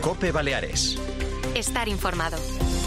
COPE Baleares. Estar informado.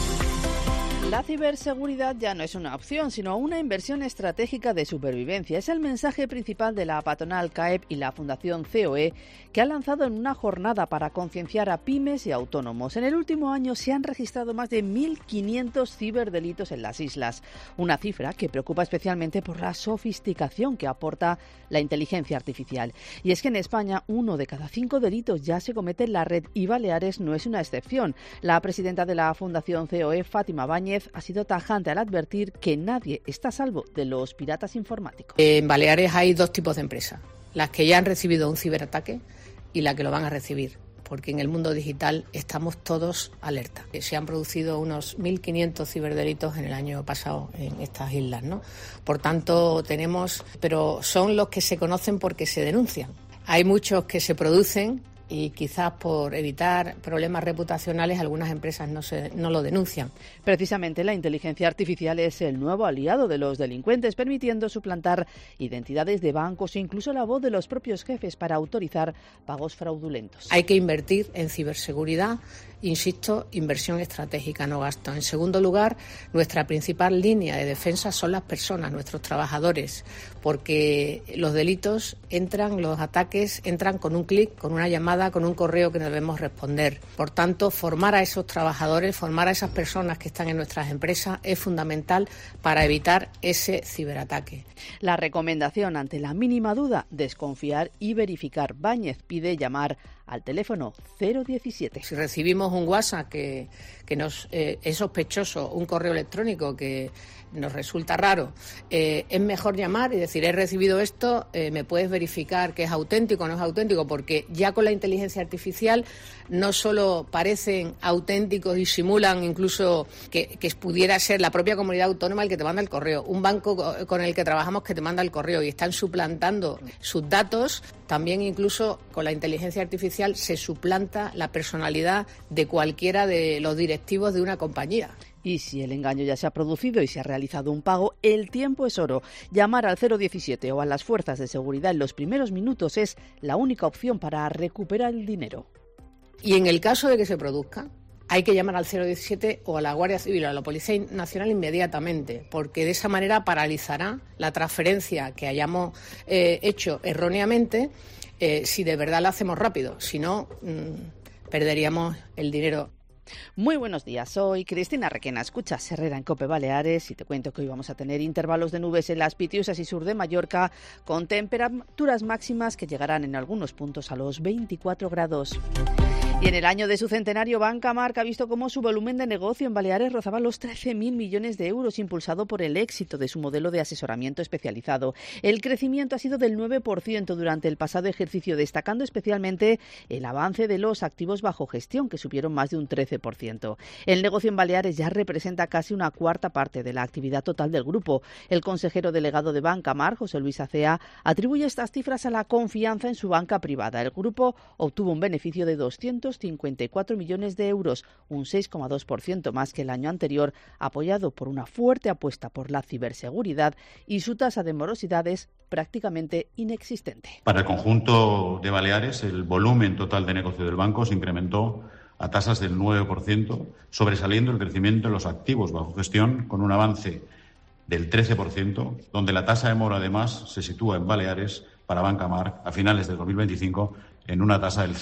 La ciberseguridad ya no es una opción, sino una inversión estratégica de supervivencia. Es el mensaje principal de la patronal CAEP y la Fundación COE, que ha lanzado en una jornada para concienciar a pymes y autónomos. En el último año se han registrado más de 1.500 ciberdelitos en las islas, una cifra que preocupa especialmente por la sofisticación que aporta la inteligencia artificial. Y es que en España 1 de cada 5 delitos ya se comete en la red y Baleares no es una excepción. La presidenta de la Fundación COE, Fátima Báñez, ha sido tajante al advertir que nadie está a salvo de los piratas informáticos. En Baleares hay dos tipos de empresas, las que ya han recibido un ciberataque y las que lo van a recibir, porque en el mundo digital estamos todos alerta. Se han producido unos 1.500 ciberdelitos en el año pasado en estas islas, ¿no? Por tanto, pero son los que se conocen porque se denuncian. Hay muchos que se producen y quizás por evitar problemas reputacionales algunas empresas no lo denuncian. Precisamente la inteligencia artificial es el nuevo aliado de los delincuentes, permitiendo suplantar identidades de bancos e incluso la voz de los propios jefes para autorizar pagos fraudulentos. Hay que invertir en ciberseguridad, insisto, inversión estratégica, no gasto. En segundo lugar, nuestra principal línea de defensa son las personas, nuestros trabajadores, porque los delitos los ataques entran con un clic, con una llamada, con un correo que debemos responder. Por tanto, formar a esos trabajadores, formar a esas personas que están en nuestras empresas es fundamental para evitar ese ciberataque. La recomendación ante la mínima duda, desconfiar y verificar. Báñez pide llamar al teléfono 017. Si recibimos un WhatsApp que es sospechoso, un correo electrónico que nos resulta raro, es mejor llamar y decir, he recibido esto, ¿me puedes verificar que es auténtico o no es auténtico? Porque ya con la inteligencia artificial no solo parecen auténticos y simulan incluso que pudiera ser la propia comunidad autónoma el que te manda el correo, un banco con el que trabajamos que te manda el correo, y están suplantando sus datos. También incluso con la inteligencia artificial se suplanta la personalidad de cualquiera de los directivos de una compañía. Y si el engaño ya se ha producido y se ha realizado un pago, el tiempo es oro. Llamar al 017 o a las fuerzas de seguridad en los primeros minutos es la única opción para recuperar el dinero. Y en el caso de que se produzca, hay que llamar al 017 o a la Guardia Civil o a la Policía Nacional inmediatamente, porque de esa manera paralizará la transferencia que hayamos hecho erróneamente, si de verdad la hacemos rápido. Si no, perderíamos el dinero. Muy buenos días, soy Cristina Requena. Escuchas Herrera en COPE Baleares y te cuento que hoy vamos a tener intervalos de nubes en las Pitiusas y sur de Mallorca, con temperaturas máximas que llegarán en algunos puntos a los 24 grados. Y en el año de su centenario, Banca Marc ha visto cómo su volumen de negocio en Baleares rozaba los 13.000 millones de euros, impulsado por el éxito de su modelo de asesoramiento especializado. El crecimiento ha sido del 9% durante el pasado ejercicio, destacando especialmente el avance de los activos bajo gestión, que subieron más de un 13%. El negocio en Baleares ya representa casi una cuarta parte de la actividad total del grupo. El consejero delegado de Banca Marc, José Luis Acea, atribuye estas cifras a la confianza en su banca privada. El grupo obtuvo un beneficio de 254 millones de euros, un 6,2% más que el año anterior, apoyado por una fuerte apuesta por la ciberseguridad, y su tasa de morosidad es prácticamente inexistente. Para el conjunto de Baleares, el volumen total de negocio del banco se incrementó a tasas del 9%, sobresaliendo el crecimiento en los activos bajo gestión, con un avance del 13%, donde la tasa de mora además se sitúa en Baleares para Banca Marc a finales del 2025 en una tasa del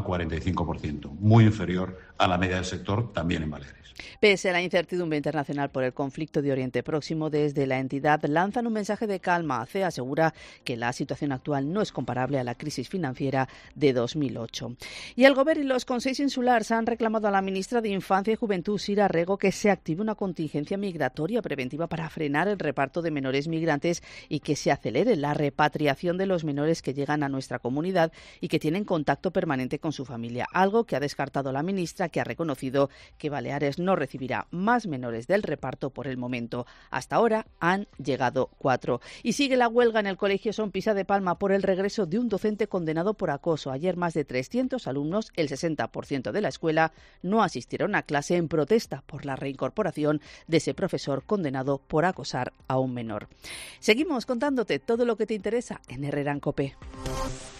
0,45%, muy inferior a la media del sector, también en Baleares. Pese a la incertidumbre internacional por el conflicto de Oriente Próximo, desde la entidad lanzan un mensaje de calma. ACEA asegura que la situación actual no es comparable a la crisis financiera de 2008. Y el Gobierno y los Consells Insulars han reclamado a la ministra de Infancia y Juventud, Sira Rego, que se active una contingencia migratoria preventiva para frenar el reparto de menores migrantes y que se acelere la repatriación de los menores que llegan a nuestra comunidad y que tienen contacto permanente con su familia, algo que ha descartado la ministra, que ha reconocido que Baleares no recibirá más menores del reparto por el momento. Hasta ahora han llegado 4. Y sigue la huelga en el Colegio Son Pisa de Palma por el regreso de un docente condenado por acoso. Ayer más de 300 alumnos, el 60% de la escuela, no asistieron a clase en protesta por la reincorporación de ese profesor condenado por acosar a un menor. Seguimos contándote todo lo que te interesa en Herrera en COPE.